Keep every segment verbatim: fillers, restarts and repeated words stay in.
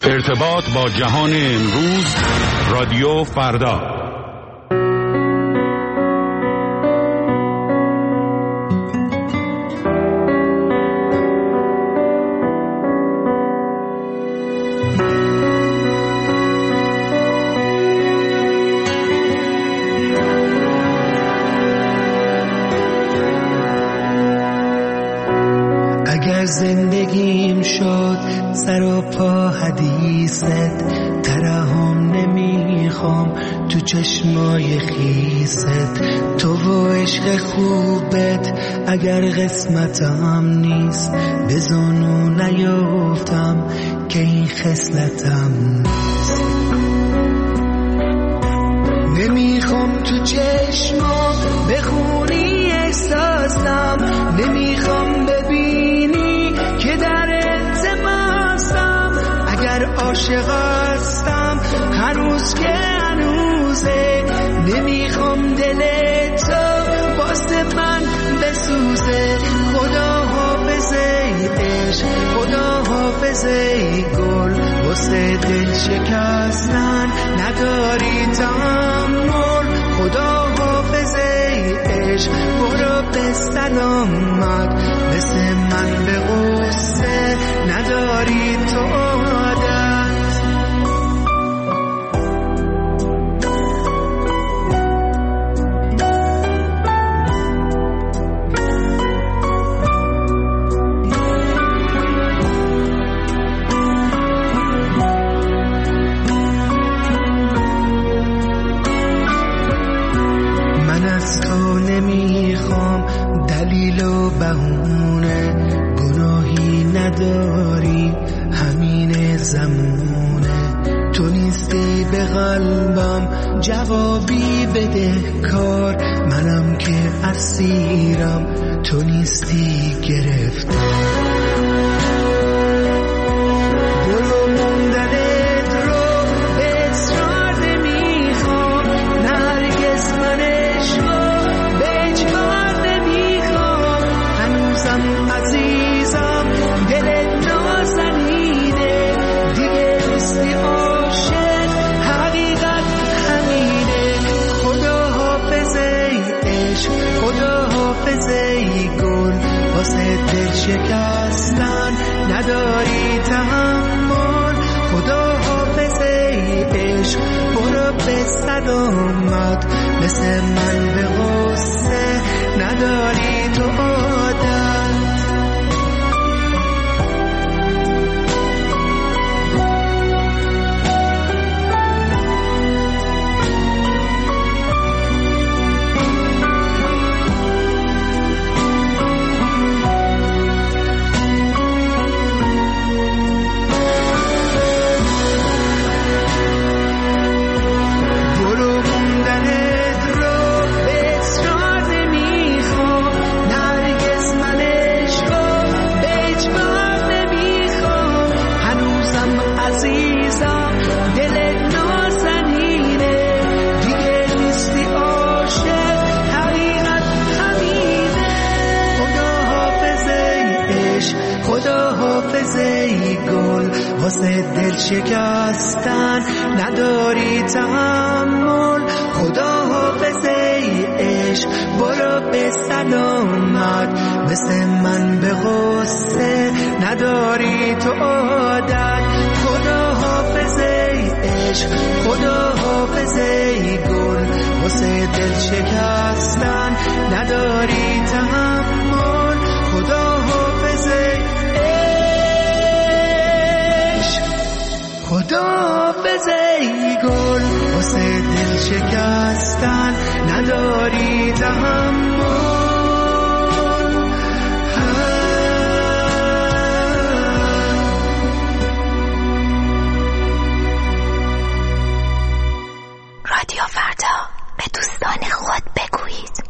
ارتباط با جهان امروز، رادیو فردا. اگر زندگیم شد سر و پا حدیثت، ترحم نمیخوام تو چشمای خیست. تو و عشق خوبت اگر قسمتم نیست، به زانو نیفتم که این خصلتم نیست. نمیخوام تو چشمام بخونی احساسم، نمیخوام ببینی که در التماسم. اگر عاشق هستم هنوز که هنوزه، نمیخوام دل تو واسه من بسوزه. خدا حافظه عشق، خدا حافظه گل، واسه دل شکستن نداری تحمل. خدا حافظه عشق، برو به سلامت، مثل من به غصه نداری تو عادت. من از تو نمیخوام دلیل و بهونه، گناهی نداری همین زمونه. تو نیستی به قلبم جوابی بده کار، منم که اسیرم تو نیستی گرفتار. گلو موندنت رو به اصرار نمیخوام، نرگس من عشقو به اجبار نمیخوام. هنوزم عزیزم دلت نازنینه، دیگه نیستی عاشق، حقیقت همینه. خدا حافظه عشق، خدا حافظه گل، واسه دل شکستن نداری تحمل. خدا حافظه عشق، برو به سلامت، مثل من به غصه نداری تو عادت. واسه دل شکستن نداری تحمل. خدا حافظه عشق، برو به سلامت، مثل من به غصه نداری تو عادت. خدا حافظه عشق، خدا حافظه گل، واسه دل شکستن نداری تحمل. خدا حافظه خدا حافظه گل، واسه دل شکستن نداری تحمل. رادیو فردا، به دوستان خود بگویید.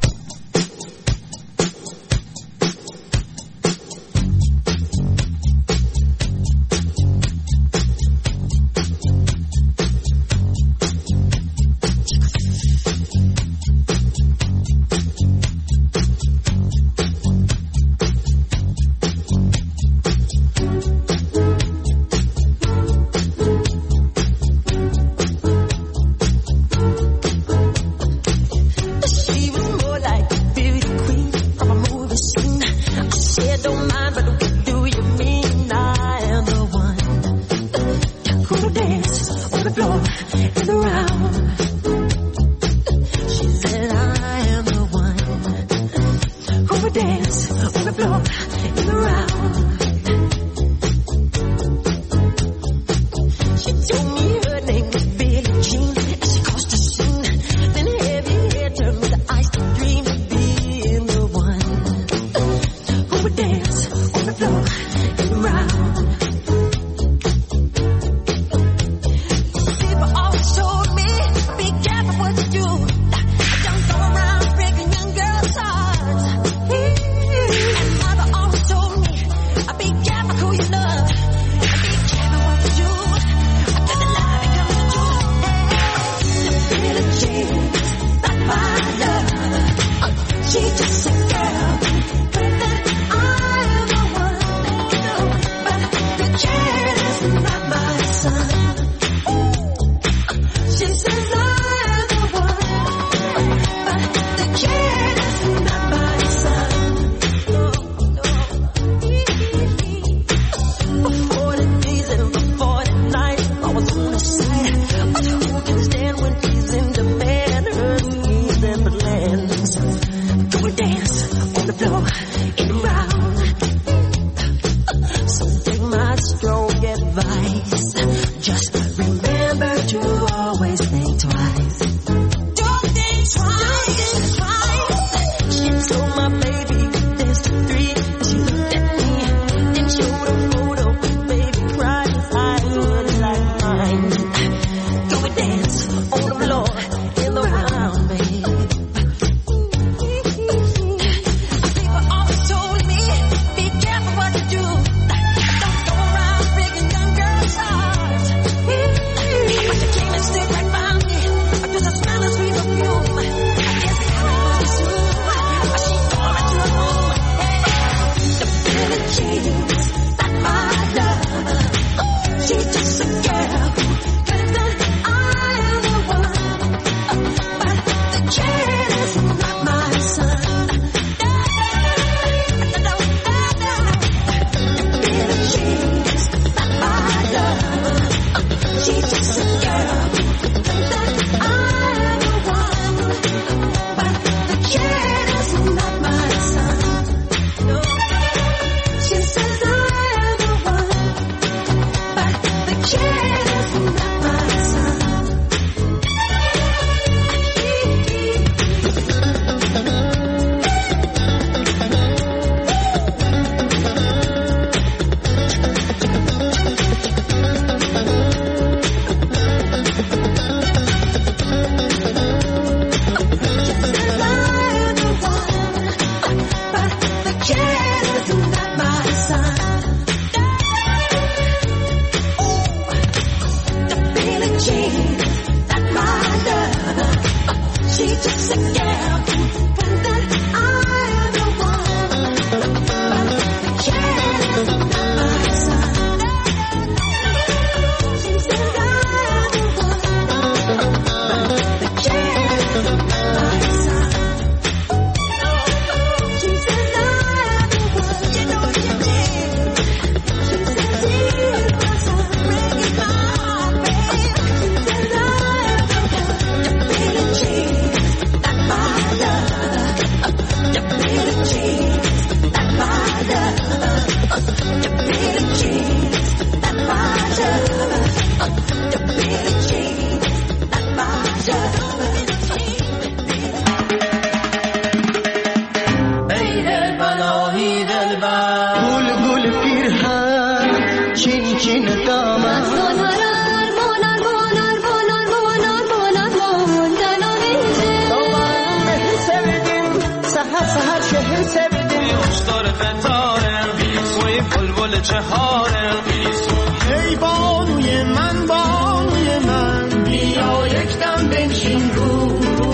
ای بانوی من بانوی من بیا یکدم بنشین رو رو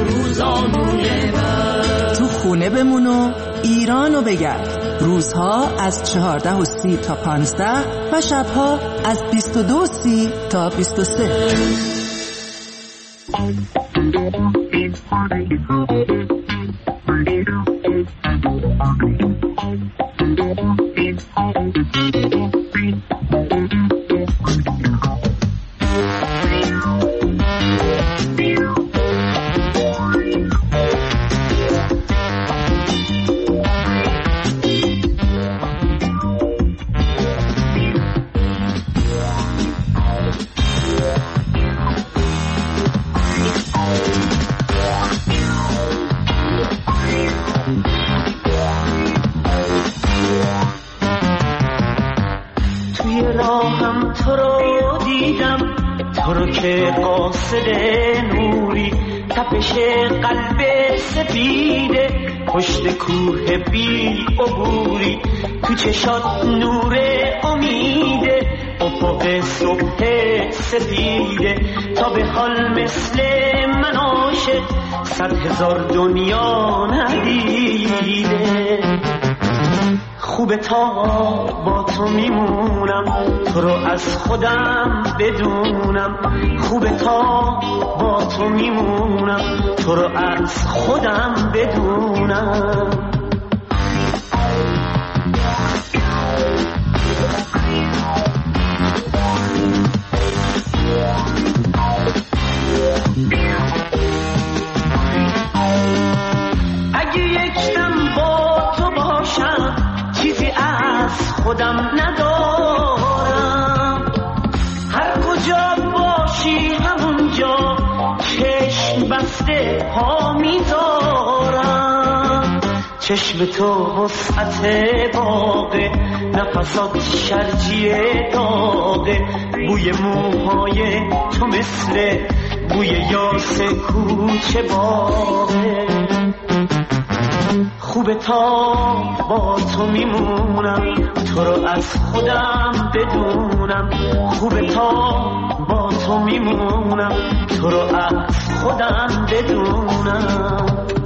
روزانوی من. تو خونه بمون و ایرانو بگرد. روزها از چهارده و سی تا پانزده و شبها از بیست و دو و سی تا بیست و سه. هم تو رو دیدم، تو رو که قاصد نوری، تپش قلب سفیده پشت کوه بی عبوری، تو چشات نور امیده افق صبح سفیده، تا به حال مثل من عاشق صد هزار دنیا ندیده. خوبه تا با تو میمونم، تو رو از خودم بدونم، خوبه تا با تو میمونم، تو رو از خودم بدونم. اگه یک دم با تو باشم چیزی از خودم ندارم، هر کجا باشی همونجا چشم بسته پا میذارم. چشم تو وسعت باغه، نفسات شرجی داغه، بوی موهای تو مثل بوی یاس کوچه باغه. خوبه تا با تو میمونم، تو رو از خودم بدونم، خوبه تا با تو میمونم، تو رو از خودم بدونم.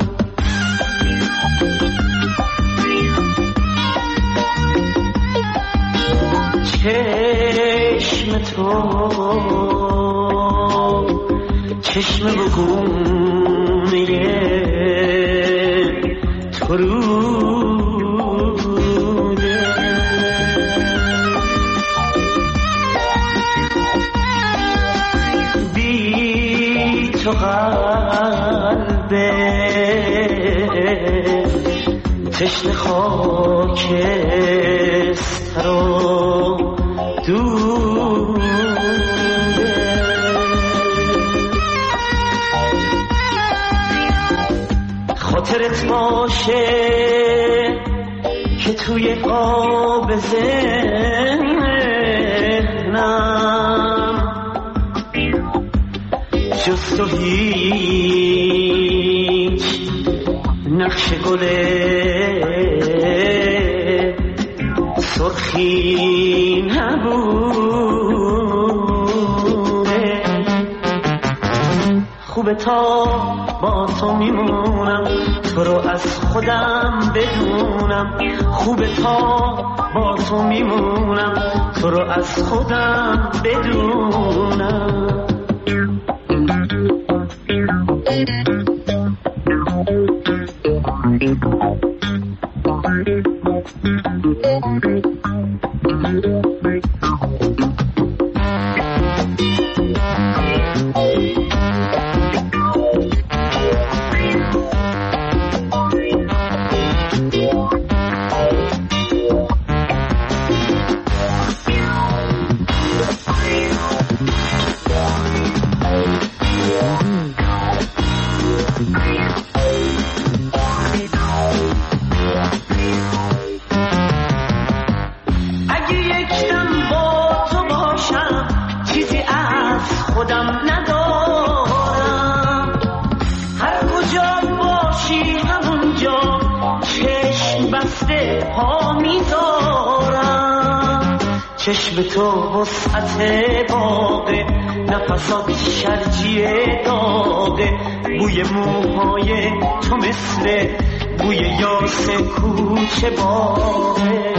چشم تو چشم بگونه تو روده، بی تو قلبه تشنه خاکستر و دوده. خاطرت باشه که توی قاب ذهنم جز تو هیچ نقش گل سرخی نبوده. خوبه تا با تو میمونم، تو رو از خودم بدونم، خوبه تا با تو میمونم، تو رو از خودم بدونم. چشم تو وسعت باغه، نفسات شرجی داغه، بوی موهای تو مثل بوی یاس کوچه باغه.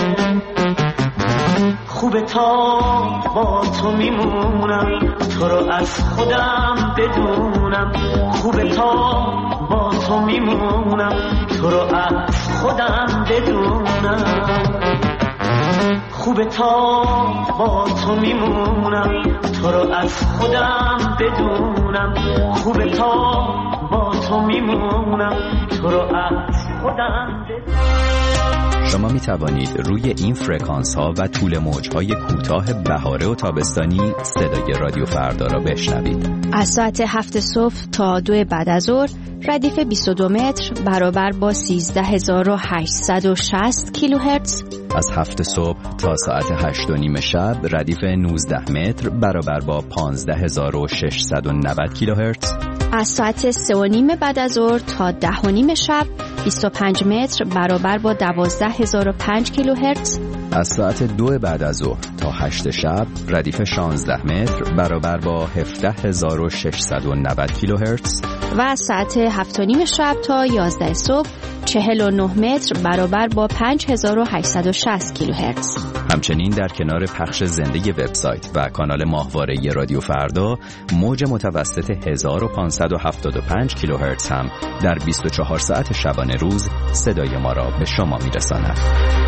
خوبه تا با تو میمونم، تو رو از خودم بدونم، خوبه تا با تو میمونم، تو رو از خودم بدونم. خوبه تا با تو میمونم، تو رو از خودم بدونم، خوبه تا با تو میمونم، تو رو از خودم بدونم. شما می توانید روی این فرکانس ها و طول موج های کوتاه بهاره و تابستانی صدای رادیو فردا را بشنوید. از ساعت هفت صبح تا دو بعد از ظهر ردیف بیست و دو متر برابر با سیزده هزار و هشتصد و شصت کیلوهرتز. از هفت صبح تا ساعت هشت و نیم شب ردیف نوزده متر برابر با پانزده هزار و ششصد و نود کیلوهرتز. از ساعت سه و نیم بعد از ظهر تا ده و نیم شب بیست و پنج متر برابر با دوازده هزار و پنج کیلوهرتز. از ساعت دو بعد از ظهر تا هشت شب ردیف شانزده متر برابر با هفده هزار و ششصد و نود کیلوهرتز. و از ساعت هفت و نیم شب تا یازده صبح چهل و نه متر برابر با پنج هزار و هشتصد و شصت کیلوهرتز. همچنین در کنار پخش زنده وبسایت و کانال ماهواره رادیو فردا، موج متوسط هزار و پانصد و هفتاد و پنج کیلوهرتز هم در بیست و چهار ساعت شبانه روز صدای ما را به شما میرساند.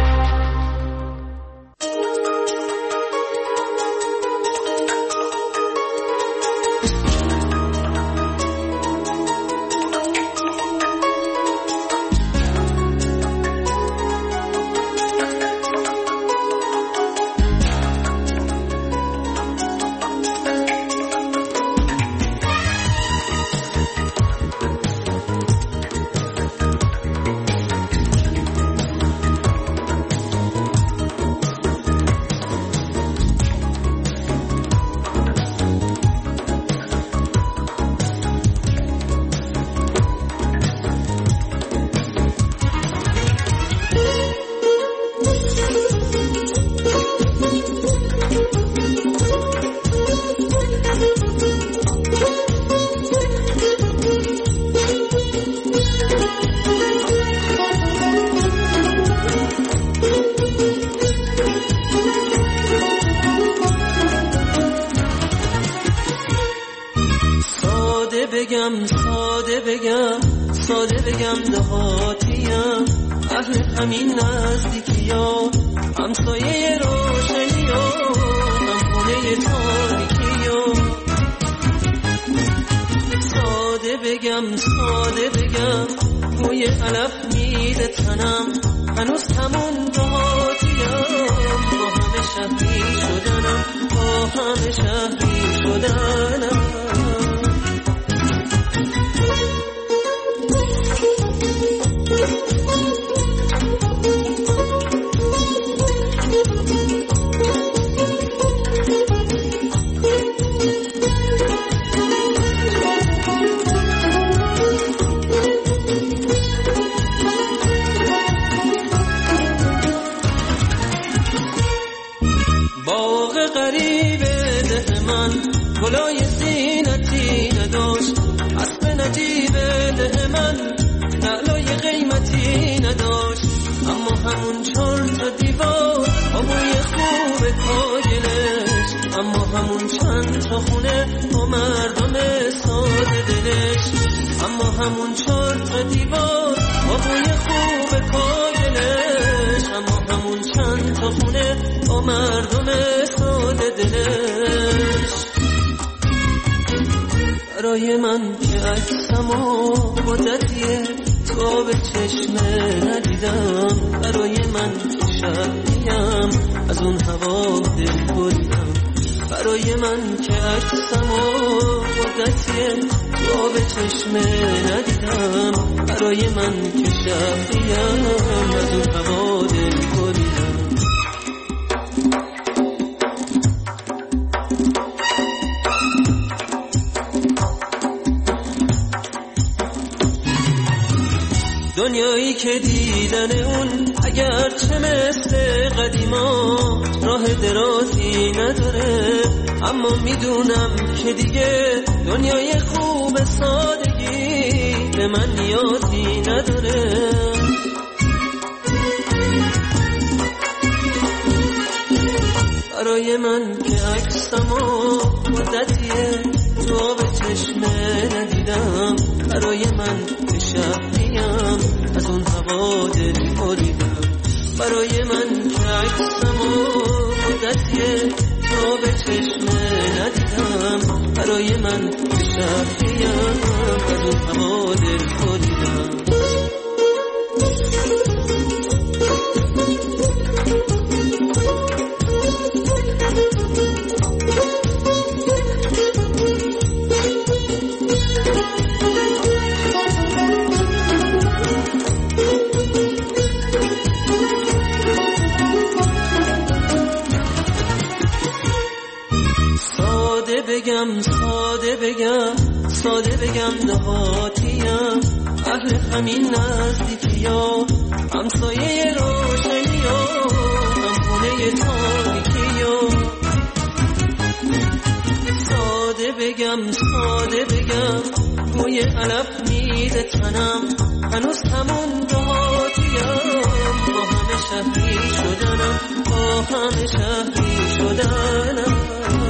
بگم ساده بگم ساده بگم دهاتیم، اهل همین نزدیکی ها، همسایه روشنی ها، هم خونه تاریکی ها. ساده بگم ساده بگم بوی علف میده تنم، هنوز همون دهاتیم، با همه شهری شدنم، با همه شهری شدنم. باغ غریب ده من گلای زینتی نداشت، اسب نجیب ده من نعلای قیمتی نداشت، اما همون چهار تا دیوار آبوی خوب کاگلش، اما همون چند تا خونه با مردم ساده دلش، اما همون چهار تا دیوار آبوی خوب کاگلش، اما همون چند تا خونه با مردم ساده دلش. برای من که عکسمو مدتیه تو به چشمه ندیدم، برای من که شبیم از اون هوا دل بریدم، برای من که عکسمو مدتیه تو به چشمه ندیدم، برای من که شبیم از اون هوا دل بریدم. دنیایی که دیدن اون اگر چه مثل قدیما راه درازی نداره، اما میدونم که دیگه دنیای خوب سادگی به من نیازی نداره. برای من که عکسمو مدتیه تو به چشمه ندیدم، برای من که شبیم از اون هوا دل بریدم، برای من که عکسمو مدتیه تو به چشمه ندیدم، برای من که شبیم از اون هوا دل بریدم. ساده بگم ساده بگم ساده بگم دهاتیم، اهل همین نزدیکیا، همسایه روشنیا، هم خونه تاریکیا. ساده بگم ساده بگم بوی علف میده تنم، هنوز همون دهاتیم، با همه شهری شدنم، با همه شهری شدنم.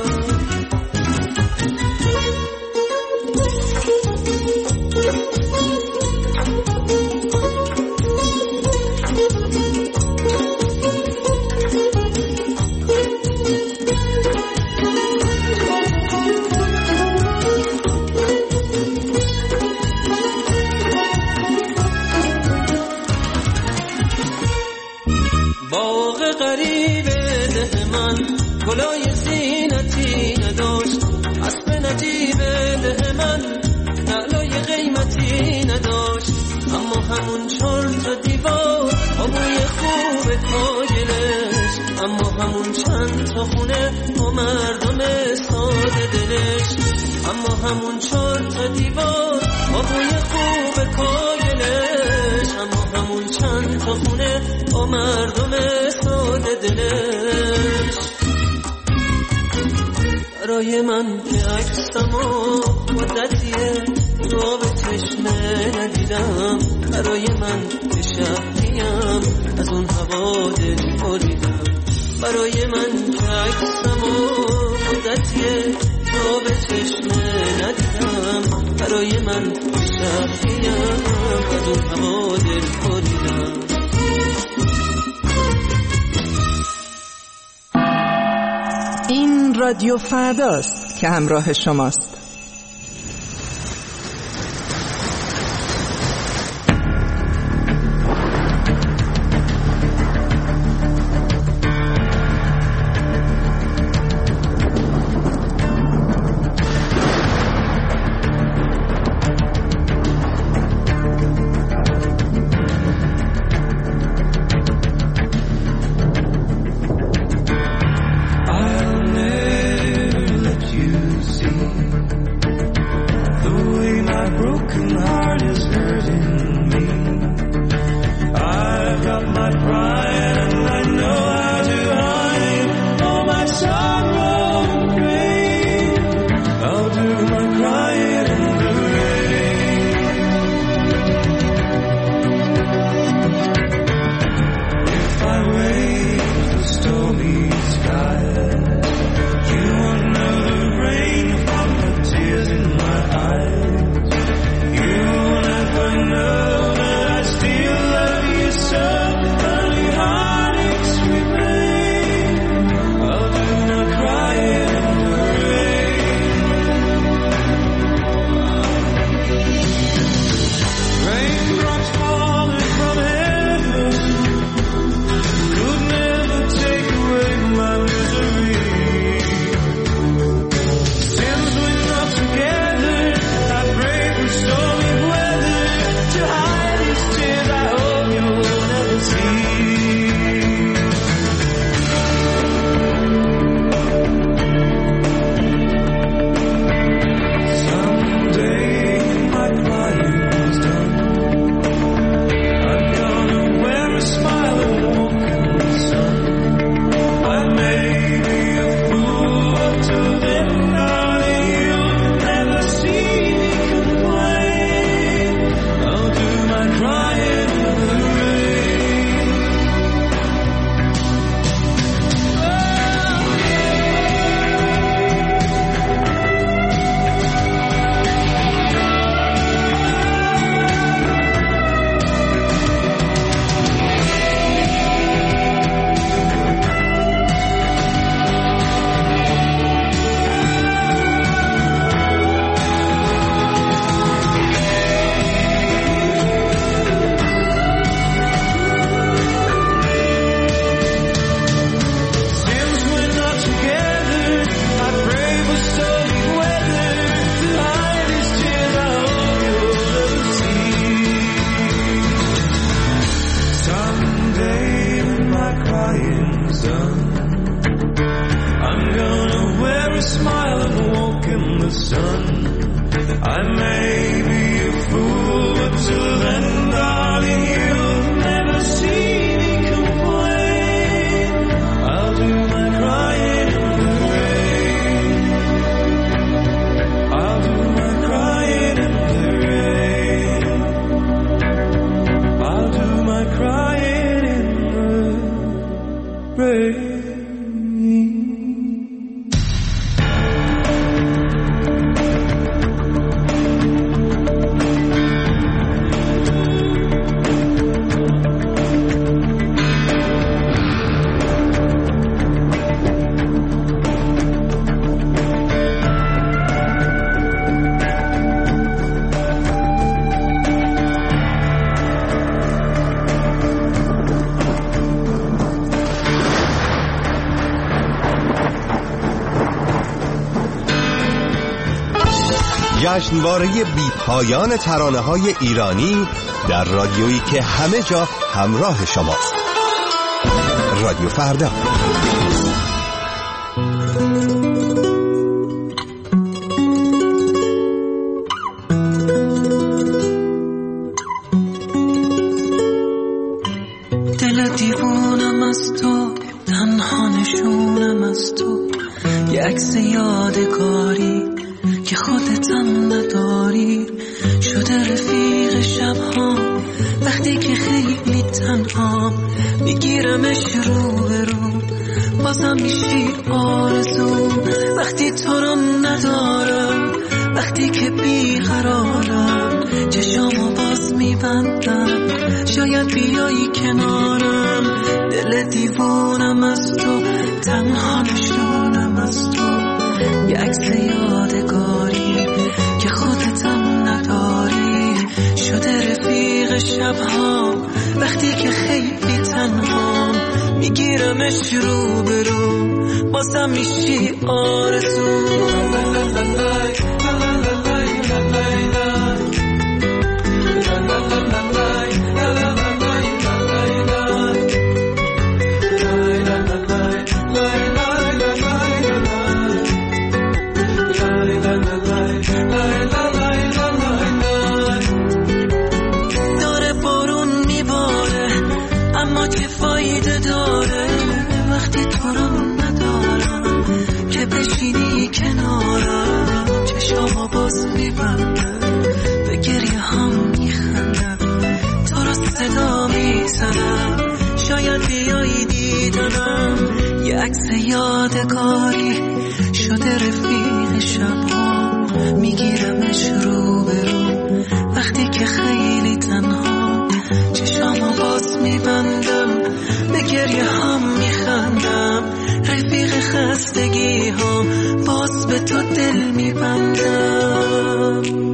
گلای زینتی نداشت، اسب نجیب ده من نعلای قیمتی نداشت، اما همون چار تا دیوار آبوی خوب کاگلش، اما همون چند تا خونه با مردم ساده دلش، اما همون چار تا دیوار آبوی خوب کاگلش، اما همون چند تا خونه با مردم ساده دلش. برای من که عکسمو مدتیه رو به چشمه ندیدم، برای من که شهریم از اون هوا دل بریدم، برای من که عکسمو مدتیه رو به چشمه ندیدم، برای من که شهریم از اون هوا دل بریدم. این رادیو فرداست که همراه شماست. smile and walk walk in the sun. I may be a fool, but till then, darling, you'll never see me complain. I'll do my crying in the rain. I'll do my crying in the rain. I'll do my crying in the rain. جشنواره بی پایان ترانه‌های ایرانی در رادیویی که همه جا همراه شماست. رادیو فردا. دل دیوانم از تو، تنها نشونم از تو، یه عکس یادگاری که خودتم نداری، شده رفیق شبها وقتی که خیلی تنها، میگیرمش رو به رو، بازم میشی آرزو وقتی تو رو ندارم، وقتی که بیقرارم چشامو باز میبندم، شاید بیایی کنارم، دل دیوانم از تو، تنها نشونم از تو، یه عکس یادگاری که خودتم نداری، شده رفیق شبها وقتی که خیلی تنها، میگیرمش رو به رو، بازم میشی آرزو. داره بارون میباره اما چه فایده داره وقتی تو رو ندارم، که بشینی کنارم چشامو باز میبندم، به گریه هم میخندم، تو رو صدا میزنم، شاید بیایی دیدنم، یه عکس یادگاری شده رفیق شبها، میگیرمش رو به رو وقتی که خیلی تنها، چشامو باز میبندم، به گریه هم میخندم، رفیق خستگی ها باز به تو دل میبندم.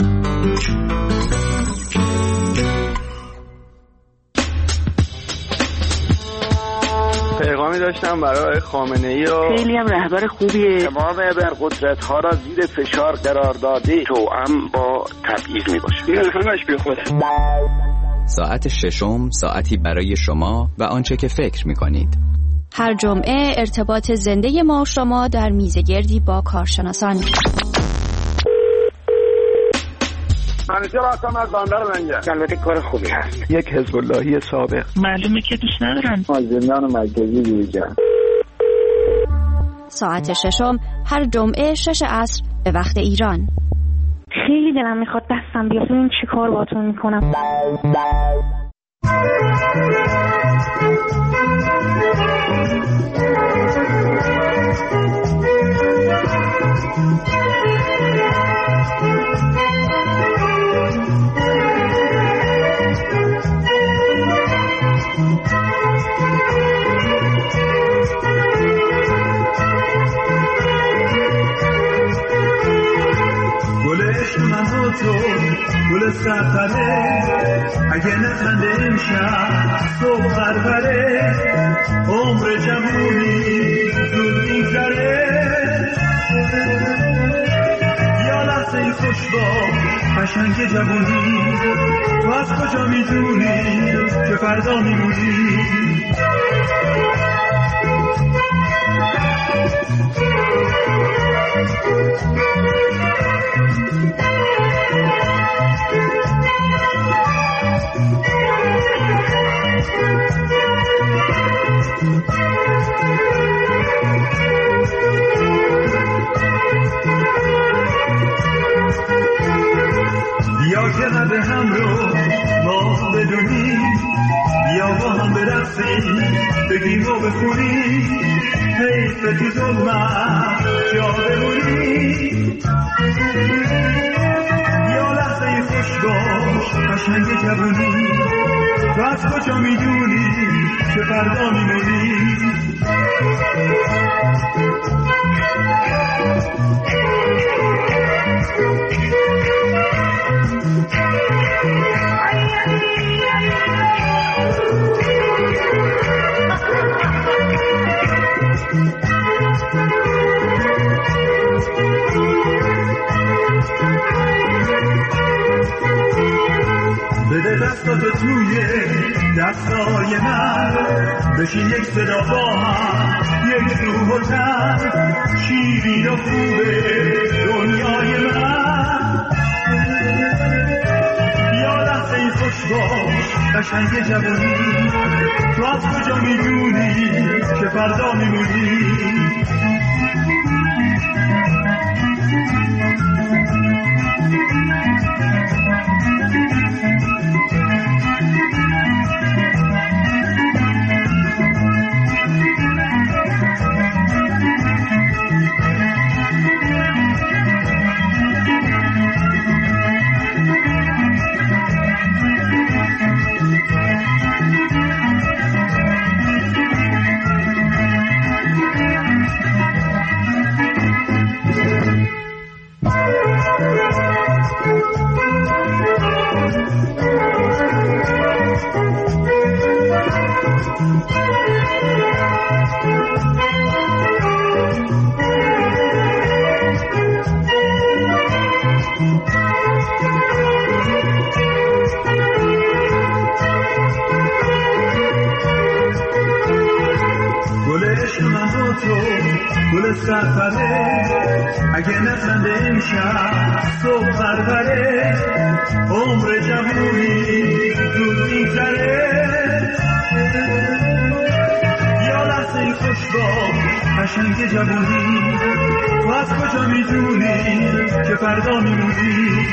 پیغامی داشتم برای خامنه‌ای و خیلی هم رهبر خوبیه، تمام ابرقدرت‌ها را زیر فشار قرار داده، توأم با تبعیض میباشه. این همش بی خوده. ساعت ششم، ساعتی برای شما و آنچه که فکر می‌کنید. هر جمعه ارتباط زنده ما و شما در میزگردی با کارشناسان. منیجر هستم از بندر منجر. البته کار خوبی هست. یک حزب اللهی سابق. معلومه که دوست ندارن. از زندان مرکزی بیرون. ساعت ششم هر جمعه شش عصر به وقت ایران. خیلی دلم میخواد دستم بیاد، این چی کار باهاتون میکنم. تو گل سفره اگه نخنده امشب صبح پروره، عمر جوونی زود میگذره، یا لحظه این خوشبا قشنگ جوونی، تو از کجا میدونی که فردا میمونی؟ بیا که قد هم رو ما بدونیم، بیا با هم برقصیم بگیم و بخونیم، حیف تو ظلمت جا بمونیم. بیا لحظه خوش باش قشنگ جوونی، تو از کجا میدونی که فردا میمونی. بده دستاتو توی دستای من، بشین یک صدا با هم یک روح و تن، شیرین و خوبه دنیای من. یا لحظه خوش باش قشنگ جوانی، تو از کجا میدونی که فردا میمونی. گل سرپره اگه نخنده امشب صبح پروره، عمر جوونی زود میگذره. یا لحظه خوش باش قشنگ جوونی، تو از کجا میدونی که فردا میمونی.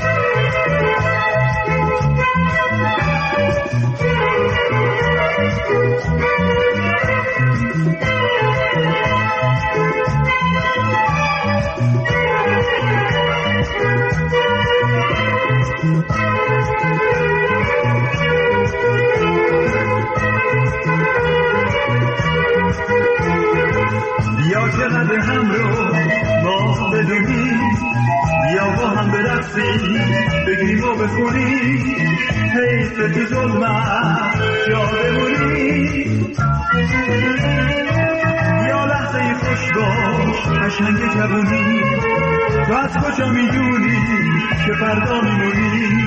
بیا که قد هم رو ما بدونیم، بیا با هم برقصیم بگیم و بخونیم، حیف تو ظلمت جا بمونیم. یا لحظه خوش باش قشنگ جوونی، تو از کجا میدونی که فردا میمونی.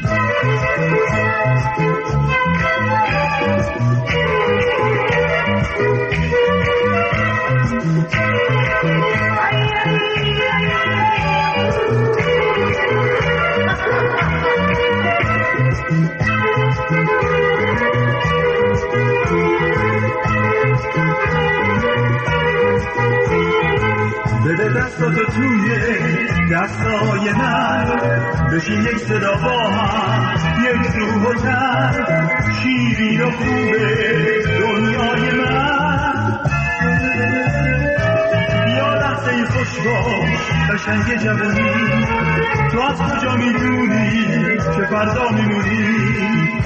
بده دستاتو توی دستای من، بشین یک صدا با هم یک روح و تن، شیرین و خوبه دنیای من. یا لحظه خوش باش قشنگ جوانی، تو از کجا میدونی که فردا میمونی.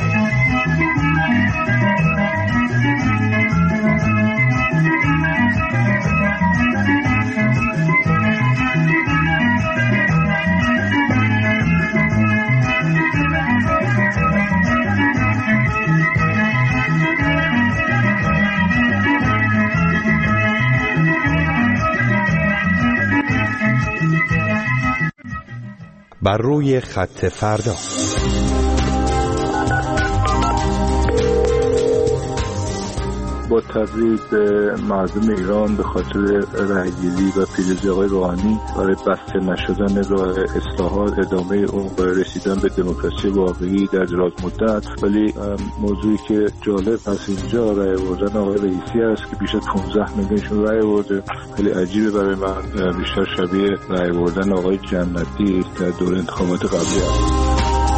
بر روی خط فردا. با تبریک به مردم ایران به خاطر رأی‌گیری و پیروزی آقای روحانی برای بسته نشدن راه اصلاحات، ادامه اون برای رسیدن به دموکراسی واقعی در دراز مدت. ولی موضوعی که جالب هست اینجا رأی آوردن آقای رئیسی است که بیش از پانزده میلیونشون رأی آورده. خیلی عجیبه برای من، بیشتر شبیه رأی آوردن آقای جنتی در دوره انتخابات قبلی است.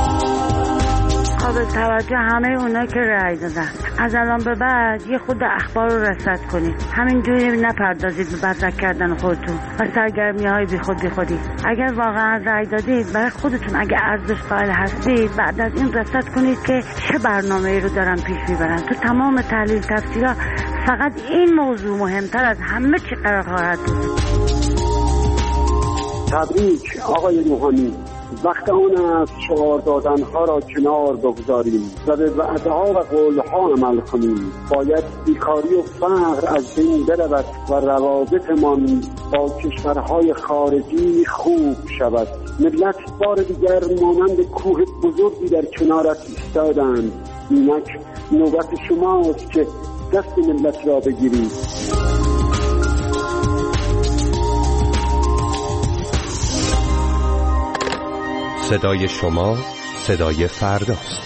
قابل توجه همه اونا که رأی دادن، از الان به بعد یه خود اخبار رو رصد کنید، همینجوری نپردازید به بدرک کردن خودتون و سرگرمی های بی خود بی خودی. اگر واقعا رأی دادید برای خودتون، اگه ارزش قائل هستید، بعد از این رصد کنید که چه برنامه‌ای رو دارن پیش میبرن. تو تمام تحلیل تفسیرها فقط این موضوع مهمتر از همه چی قرار خواهد بود. تبریک آقای روحانی، وقت آن است شعار دادنها را کنار بگذاریم و به وعده‌ها و قولها عمل کنیم. باید بیکاری و فقر از بین برود و روابطمان با کشورهای خارجی خوب شود. ملت بار دیگر مانند کوه بزرگی در کنارت ایستادند. اینک نوبت شماست که دست ملت را بگیرید. صدای شما صدای فرداست.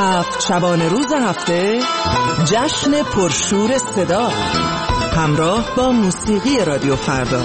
هفت شبانه روز هفته جشن پرشور صدا همراه با موسیقی رادیو فردا.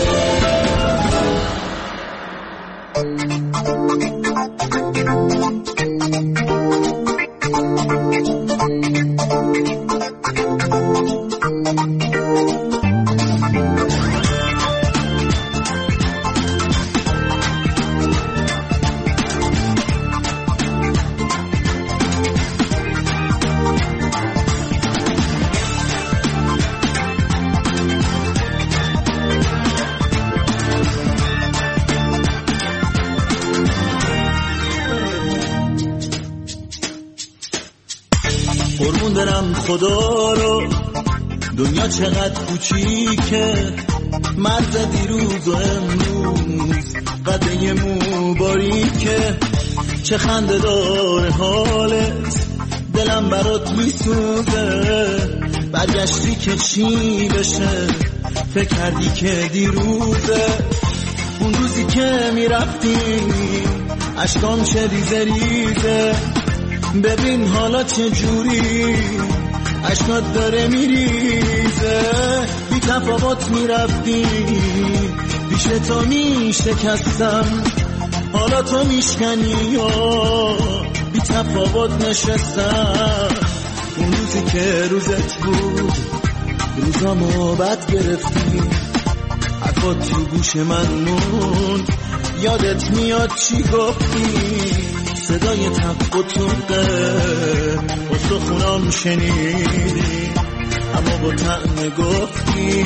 قربون برم خدا رو، دنیا چقدر کوچیکه، مرز دیروز و امروز قده مو باریکه، چه خنده داره حالت، دلم برات میسوزه، برگشتی که چی بشه، فکر کردی که دیروزه، اون روزی که میرفتی اشکام چه ریزه ریزه، ببین حالا چه جوری اشکات داره میریزه، بی تفاوت میرفتی پیش تو میشکستم، حالا تو میشکنی یا بی تفاوت نشستم، اون روزی که روزت بود روزامو بد گرفتی، حرفات تو گوش من موند، یادت میاد چی گفتی، صدای تق و توقه استخونام شنیدی، اما با طعم گفتی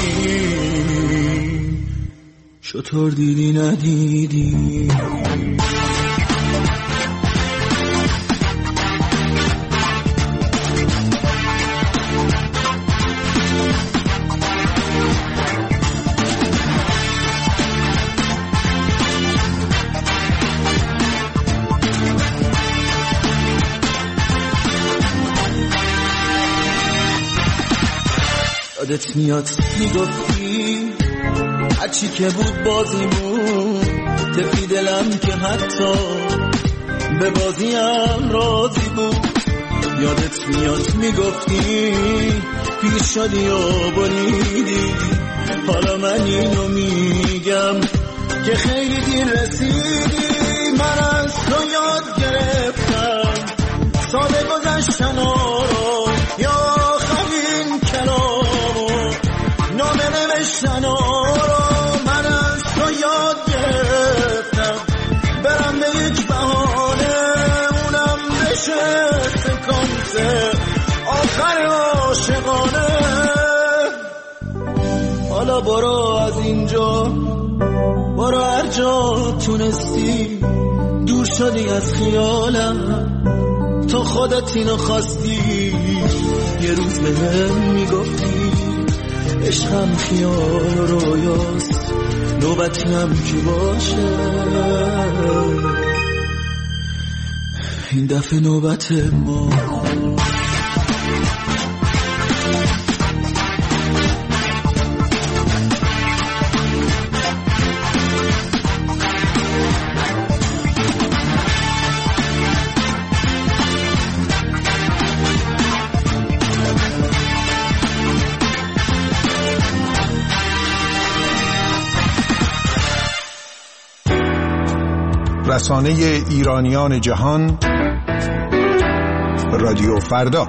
چطور دیدی ندیدی. یادت میاد میگفتی هرچی که بود بازیمون، تفی دلم که حتی به بازیم راضی بود، یادت میاد میگفتی پیر شدی و بریدی، حالا من اینو میگم که خیلی دیر رسیدی، من از تو یاد گرفتم ساده گذشتن رو، یا خمین کلام نامه نوشتن رو، من از تو یاد گرفتم برم به یک بهانه، اونم بشه سکانس آخر عاشقانه، حالا برو از اینجا، برو هر جا تونستی، دور شدی از خیالم، تو خودت اینو خواستی، یه روز به هم میگفتی عشقم خیال و رویاست، نوبتی هم که باشه، این دفعه نوبت ما. رسانه ایرانیان جهان رادیو فردا.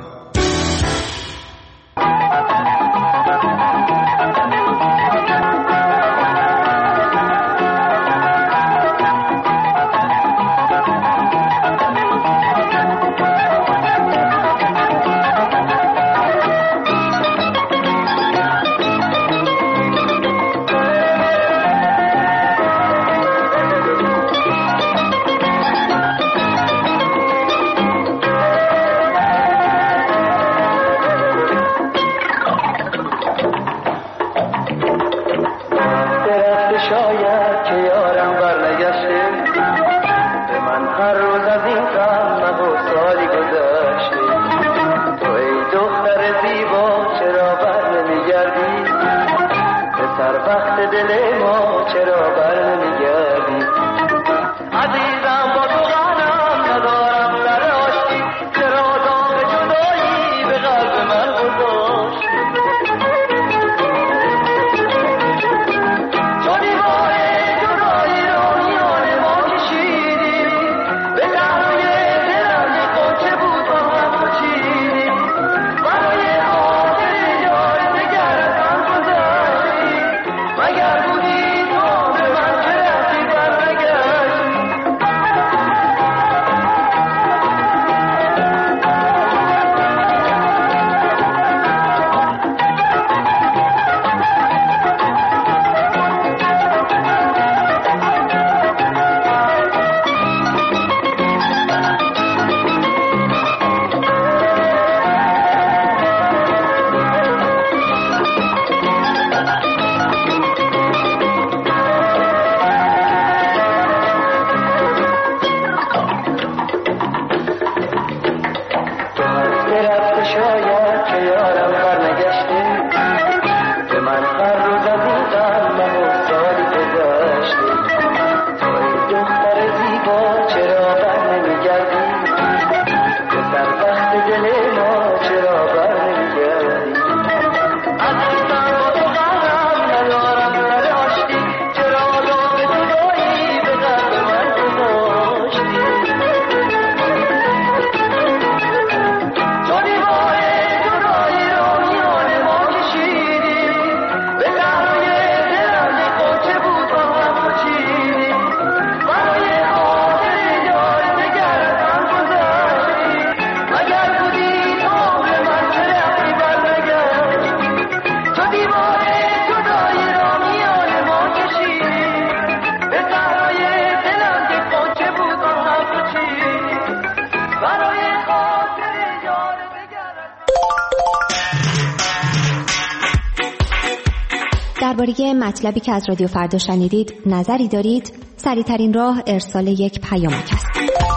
درباره مطلبی که از رادیو فردا شنیدید نظری دارید؟ سریع‌ترین راه ارسال یک پیامک است.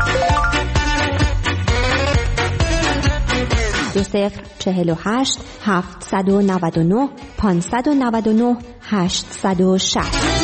دو صفر چهل و هشت هفتصد و نود و نه پانصد و نود و نه هشتصد و شصت.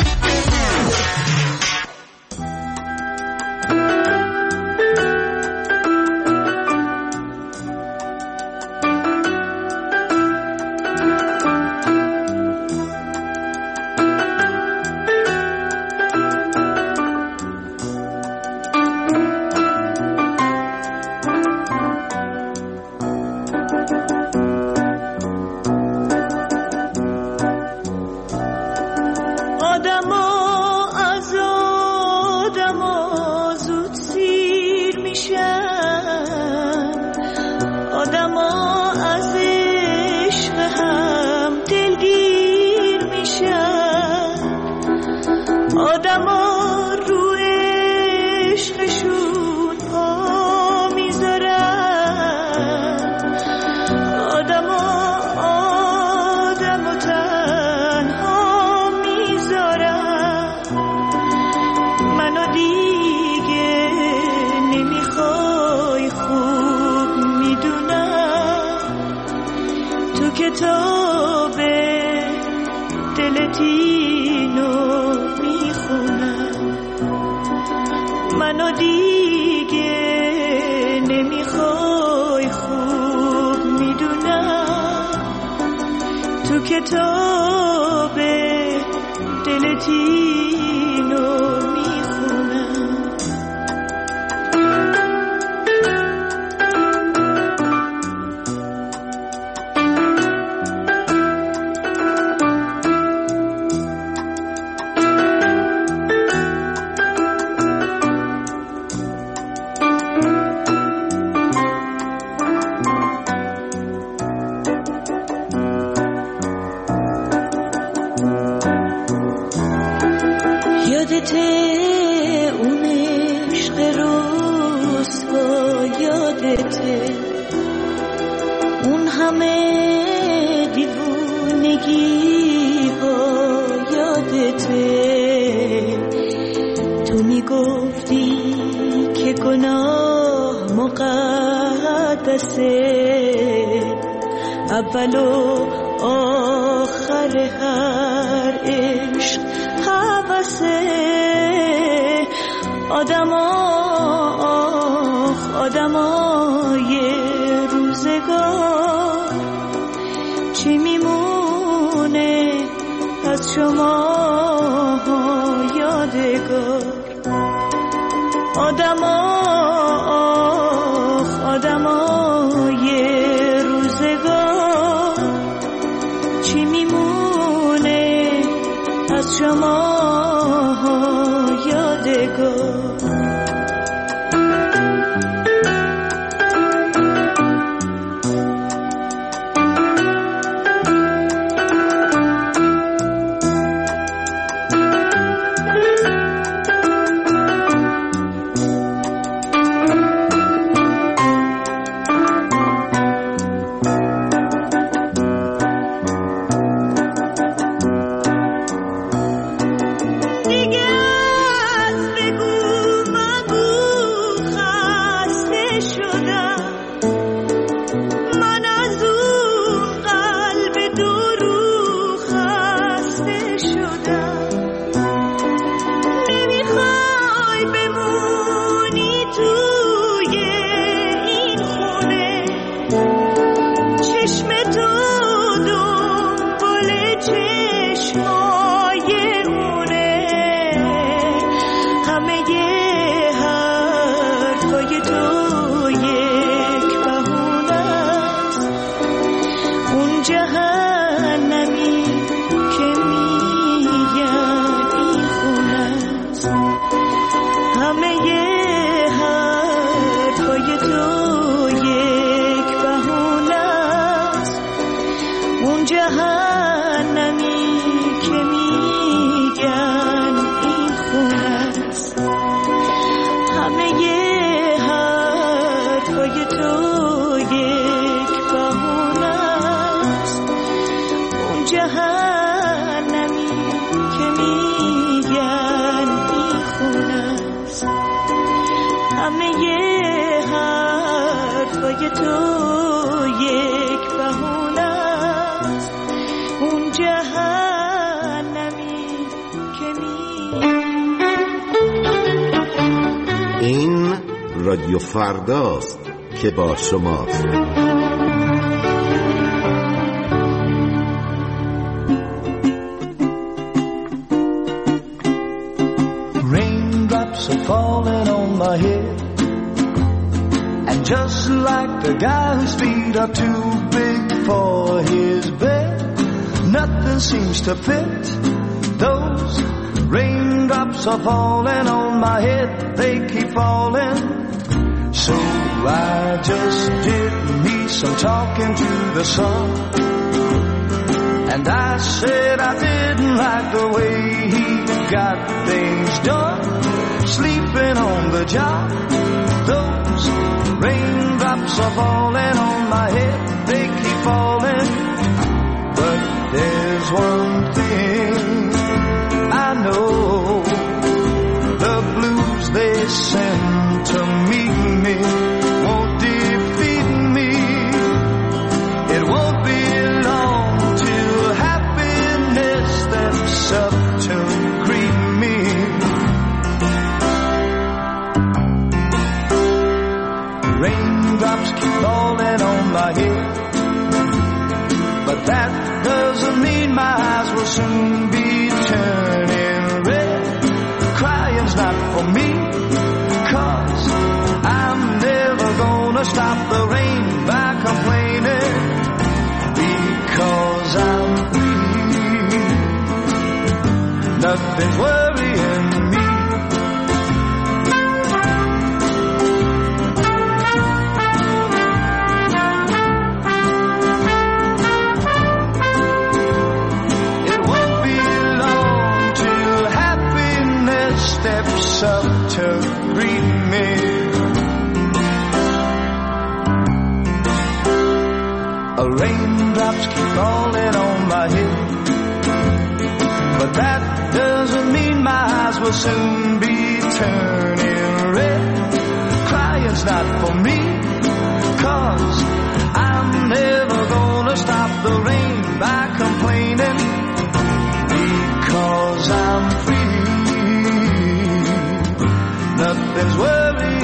کتاب دلتینو میخونم. اول و آخر هر عشق هوسه آدما آخ آدمای روزگار چی میمونه از شما یادگار آدما آخ آدمای روزگار چی میمونه از شما یادگار جهنمی همه حرفای تو یک بهونه است، اون جهنمی که می. این رادیو فرداست که با شماست. Raindrops are falling on my head, and just like the guy whose feet are too big for his bed, nothing seems to fit. Those raindrops are falling on my head, they keep falling. So I just did me some talking to the sun, and I said I didn't like the way he got things done, sleeping on the job. Those raindrops are falling on my head, they keep falling. But there's one thing I know, the blues they send to meet me won't defeat me. It won't be long till happiness steps up to greet me. Raindrops keep falling on my head, but that doesn't mean my eyes will soon be turning red. Crying's not for me, 'cause I'm never gonna stop the rain by complaining, because I'm free. Nothing's worrying me. Steps up to greet me. A raindrops keep falling on my head, but that doesn't mean my eyes will soon be turning red. Crying's not for me, 'cause I'm never gonna stop the rain by complaining, because I'm free. Nothing's worrying